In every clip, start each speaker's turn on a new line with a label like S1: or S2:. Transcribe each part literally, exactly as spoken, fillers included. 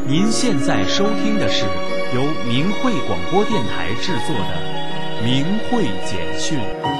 S1: 您现在收听的是由明慧广播电台制作的《明慧简讯》。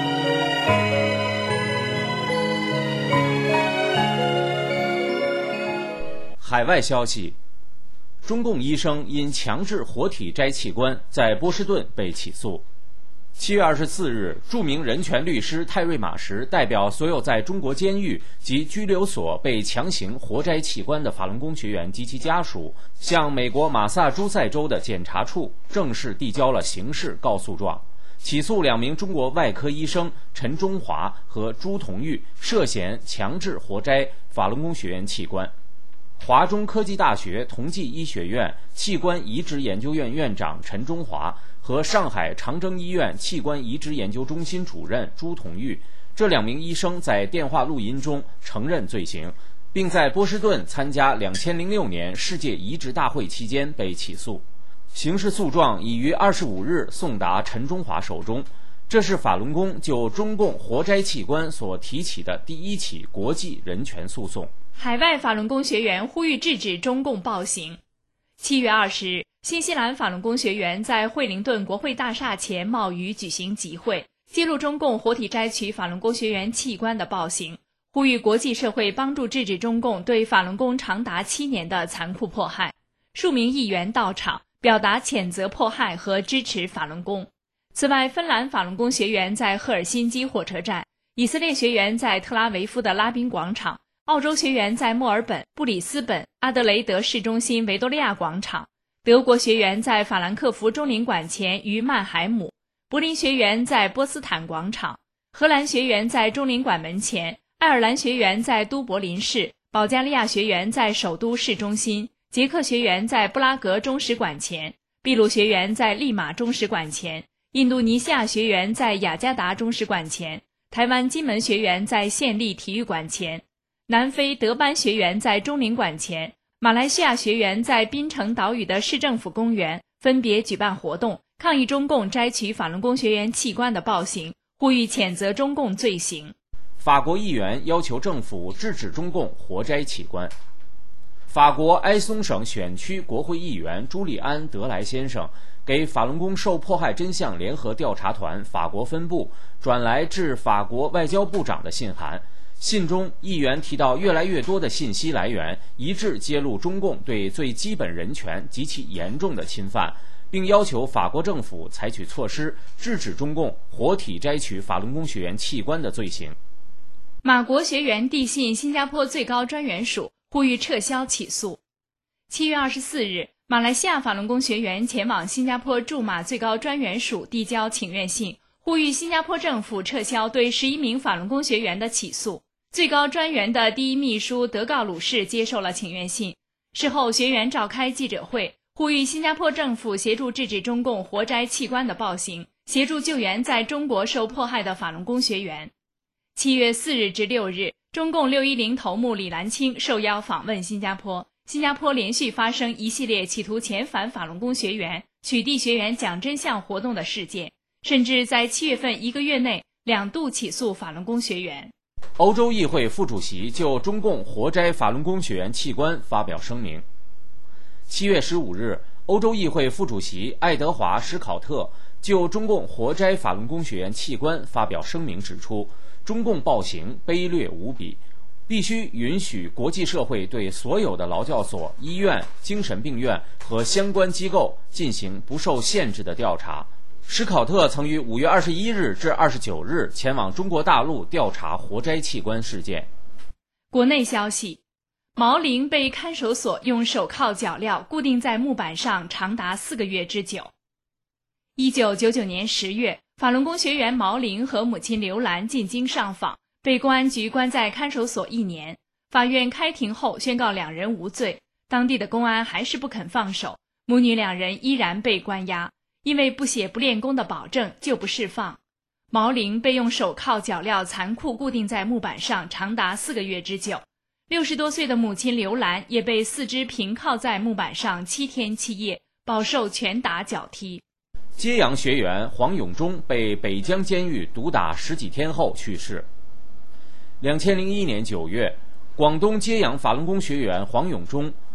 S1: 海外消息：中共医生因强制活体摘器官，在波士顿被起诉。七月二十四日，著名人权律师泰瑞马什代表所有在中国监狱及拘留所被强行活摘器官的法轮功学员及其家属，向美国马萨诸塞州的检察处正式递交了刑事告诉状，起诉两名中国外科医生陈中华和朱同玉涉嫌强制活摘法轮功学员器官。华中科技大学同济医学院器官移植研究院院长陈中华和上海长征医院器官移植研究中心主任朱同玉这两名医生在电话录音中承认罪行，并在波士顿参加两千零六年世界移植大会期间被起诉。刑事诉状已于二十五日送达陈中华手中，这是法轮功就中共活摘器官所提起的第一起国际人权诉讼。
S2: 海外法轮功学员呼吁制止中共暴行。七月二十日，新西兰法轮功学员在惠灵顿国会大厦前冒雨举行集会，揭露中共活体摘取法轮功学员器官的暴行，呼吁国际社会帮助制止中共对法轮功长达七年的残酷迫害。数名议员到场，表达谴责迫害和支持法轮功。此外，芬兰法轮功学员在赫尔辛基火车站，以色列学员在特拉维夫的拉宾广场，澳洲学员在墨尔本、布里斯本、阿德雷德市中心维多利亚广场，德国学员在法兰克福中领馆前于曼海姆，柏林学员在波斯坦广场，荷兰学员在中领馆门前，爱尔兰学员在都柏林市，保加利亚学员在首都市中心，捷克学员在布拉格中使馆前，秘鲁学员在利马中使馆前，印度尼西亚学员在雅加达中使馆前，台湾金门学员在县立体育馆前，南非德班学员在中领馆前，马来西亚学员在槟城岛屿的市政府公园分别举办活动，抗议中共摘取法轮功学员器官的暴行，呼吁谴责中共罪行。
S1: 法国议员要求政府制止中共活摘器官。法国埃松省选区国会议员朱利安·德莱先生给法轮功受迫害真相联合调查团法国分部转来致法国外交部长的信函。信中，议员提到越来越多的信息来源一致揭露中共对最基本人权极其严重的侵犯，并要求法国政府采取措施制止中共活体摘取法轮功学员器官的罪行。
S2: 马国学员递信新加坡最高专员署，呼吁撤销起诉。七月二十四日，马来西亚法轮功学员前往新加坡驻马最高专员署递交请愿信，呼吁新加坡政府撤销对十一名法轮功学员的起诉。最高专员的第一秘书德告鲁士接受了请愿信。事后，学员召开记者会，呼吁新加坡政府协助制止中共活摘器官的暴行，协助救援在中国受迫害的法轮功学员。七月四日至六日，中共六一零头目李兰清受邀访问新加坡。新加坡连续发生一系列企图遣返法轮功学员、取缔学员讲真相活动的事件，甚至在七月份一个月内两度起诉法轮功学员。
S1: 欧洲议会副主席就中共活摘法轮功学员器官发表声明。七月十五日，欧洲议会副主席爱德华·史考特就中共活摘法轮功学员器官发表声明，指出中共暴行卑劣无比，必须允许国际社会对所有的劳教所、医院、精神病院和相关机构进行不受限制的调查。史考特曾于五月二十一日至二十九日前往中国大陆调查活摘器官事件。
S2: 国内消息：毛玲被看守所用手铐脚镣固定在木板上长达四个月之久。一九九九年十月，法轮功学员毛玲和母亲刘兰进京上访，被公安局关在看守所一年。法院开庭后宣告两人无罪，当地的公安还是不肯放手，母女两人依然被关押。因为不写不练功的保证，就不释放。毛玲被用手铐脚镣残酷固定在木板上长达四个月之久。六十多岁的母亲刘兰也被四肢平靠在木板上七天七夜，饱受拳打脚踢。
S1: 揭阳学员黄永忠被北江监狱毒打十几天后去世。两千零一年九月，广东揭阳法轮功学员黄永忠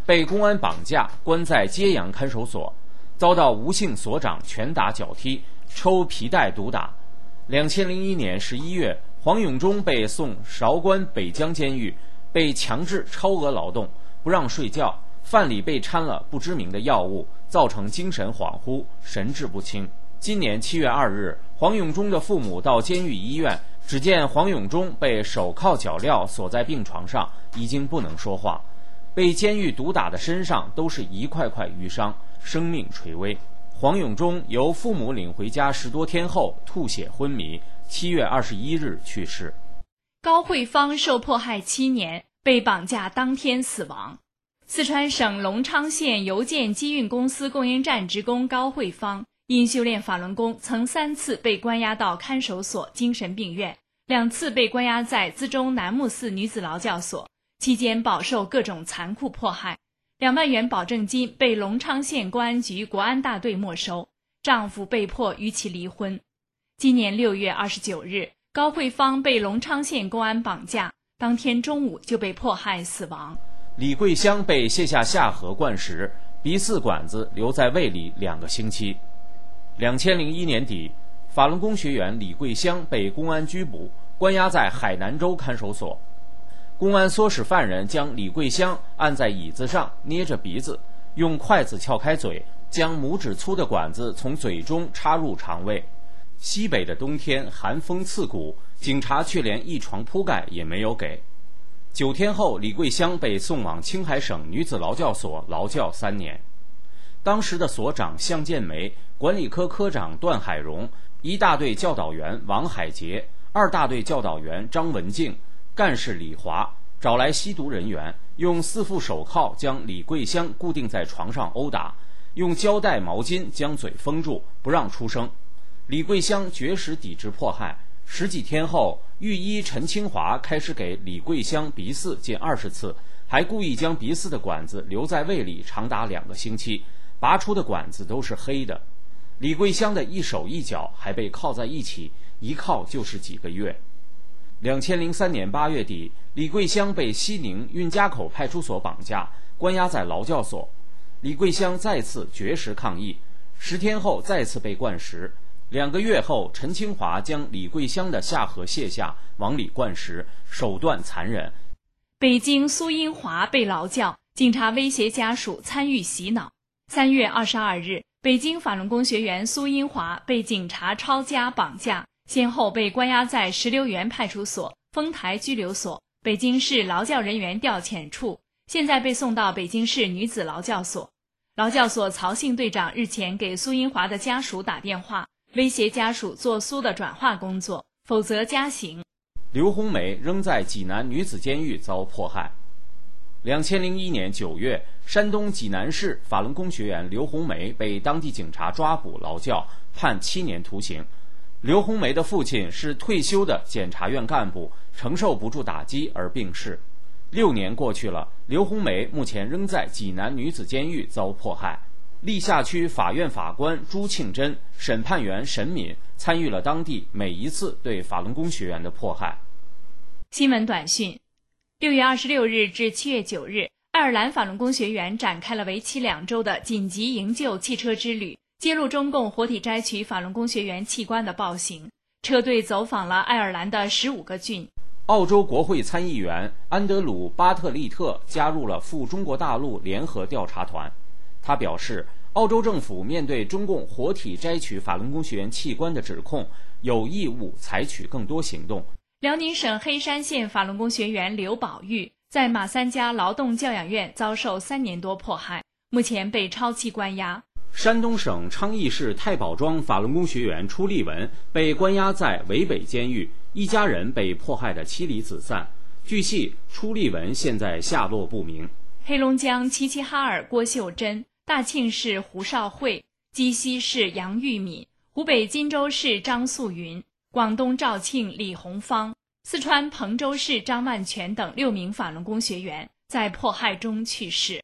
S1: 被公安绑架，关在揭阳看守所，遭到吴姓所长拳打脚踢、抽皮带毒打。两千零一年十一月，黄永忠被送韶关北江监狱，被强制超额劳动，不让睡觉，饭里被掺了不知名的药物，造成精神恍惚、神志不清。今年七月二日，黄永忠的父母到监狱医院，只见黄永忠被手铐脚镣锁在病床上，已经不能说话，被监狱毒打的身上都是一块块淤伤，生命垂危。黄永忠由父母领回家十多天后吐血昏迷，七月二十一日去世。
S2: 高慧芳受迫害七年，被绑架当天死亡。四川省隆昌县邮件机运公司供应站职工高慧芳因修炼法轮功，曾三次被关押到看守所、精神病院，两次被关押在资中南木寺女子劳教所，期间饱受各种残酷迫害。两万元保证金被隆昌县公安局国安大队没收，丈夫被迫与其离婚。今年六月二十九日，高慧芳被隆昌县公安绑架，当天中午就被迫害死亡。
S1: 李桂香被卸下下颌灌食，鼻饲管子留在胃里两个星期。两千零一年底，法轮功学员李桂香被公安拘捕，关押在海南州看守所。公安唆使犯人将李桂香按在椅子上，捏着鼻子，用筷子撬开嘴，将拇指粗的管子从嘴中插入肠胃。西北的冬天寒风刺骨，警察却连一床铺盖也没有给。九天后，李桂香被送往青海省女子劳教所劳教三年。当时的所长向建梅、管理科科长段海荣、一大队教导员王海杰、二大队教导员张文静、干事李华找来吸毒人员，用四副手铐将李桂香固定在床上殴打，用胶带毛巾将嘴封住，不让出声。李桂香绝食抵制迫害。十几天后，狱医陈清华开始给李桂香鼻饲近二十次，还故意将鼻饲的管子留在胃里长达两个星期，拔出的管子都是黑的。李桂香的一手一脚还被铐在一起，一铐就是几个月。两千零三年八月底，李桂香被西宁运家口派出所绑架，关押在劳教所。李桂香再次绝食抗议，十天后再次被灌食。两个月后，陈清华将李桂香的下颌卸下，往里灌食，手段残忍。
S2: 北京苏英华被劳教，警察威胁家属参与洗脑。三月二十二日，北京法轮功学员苏英华被警察抄家绑架，先后被关押在石榴园派出所、丰台拘留所、北京市劳教人员调遣处，现在被送到北京市女子劳教所。劳教所曹姓队长日前给苏英华的家属打电话，威胁家属做苏的转化工作，否则加刑。
S1: 刘红梅仍在济南女子监狱遭迫害。两千零一年九月，山东济南市法轮功学员刘红梅被当地警察抓捕劳教，判七年徒刑。刘红梅的父亲是退休的检察院干部，承受不住打击而病逝。六年过去了，刘红梅目前仍在济南女子监狱遭迫害。历下区法院法官朱庆珍、审判员沈敏参与了当地每一次对法轮功学员的迫害。
S2: 新闻短讯：六月二十六日至七月九日，爱尔兰法轮功学员展开了为期两周的紧急营救汽车之旅，揭露中共活体摘取法轮功学员器官的暴行。车队走访了爱尔兰的十五个郡。
S1: 澳洲国会参议员安德鲁·巴特利特加入了赴中国大陆联合调查团。他表示，澳洲政府面对中共活体摘取法轮功学员器官的指控，有义务采取更多行动。
S2: 辽宁省黑山县法轮功学员刘宝玉在马三家劳动教养院遭受三年多迫害，目前被超期关押。
S1: 山东省昌邑市太保庄法轮功学员初立文被关押在渭北监狱，一家人被迫害得妻离子散。据悉，初立文现在下落不明。
S2: 黑龙江齐齐哈尔郭秀珍、大庆市胡少慧、鸡西市杨玉敏、湖北荆州市张素云、广东肇庆李红芳、四川彭州市张万全等六名法轮功学员在迫害中去世。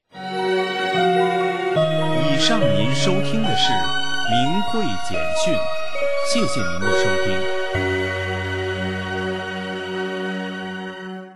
S3: 以上您收听的是明慧简讯，谢谢您的收听。